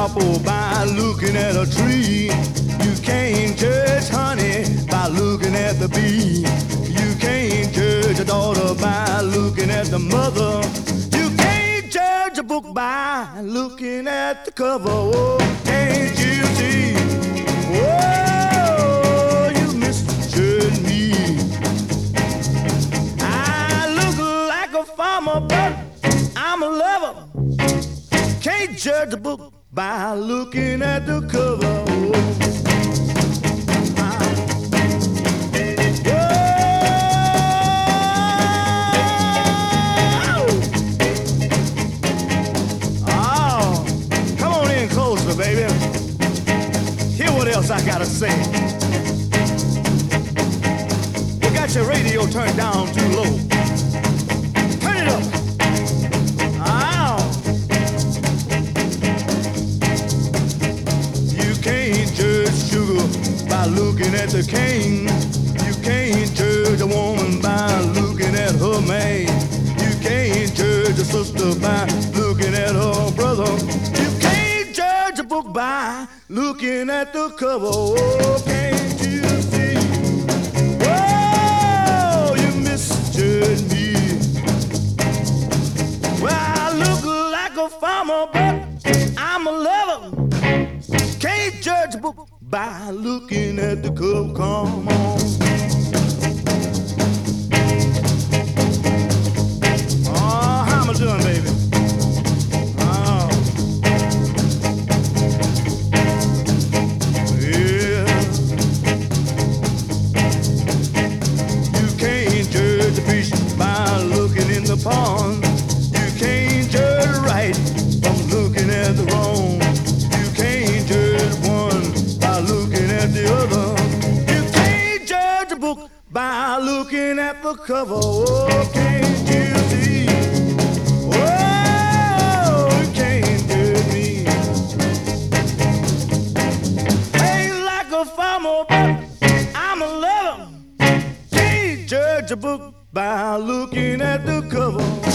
apple by looking at a tree. You can't judge honey by looking at the bee. You can't judge a daughter by looking at the mother. You can't judge a book by looking at the cover. Oh, can't you see? Oh, you misjudge me. I look like a farmer, but I'm a lover. Can't judge a book by looking at the cover. Oh, come on in closer, baby. Hear what else I gotta say. You got your radio turned down too low. Turn it up. By looking at the king. You can't judge a woman by looking at her man. You can't judge a sister by looking at her brother. You can't judge a book by looking at the cover. Oh, can't you see? Oh, you misjudge me. Well, I look like a farmer, but I'm a lover. Can't judge a book by looking at the cover. Come on. Oh, how am I doing, baby? Oh. Yeah. You can't judge the fish by looking in the pond. You can't judge right from looking at the wrong. You can't judge one by looking at the other. You can't judge a book by looking at the cover. Oh, can't you see? Oh, you can't judge me. Ain't like a farmer, but I'm a lover. Can't judge a book by looking at the cover.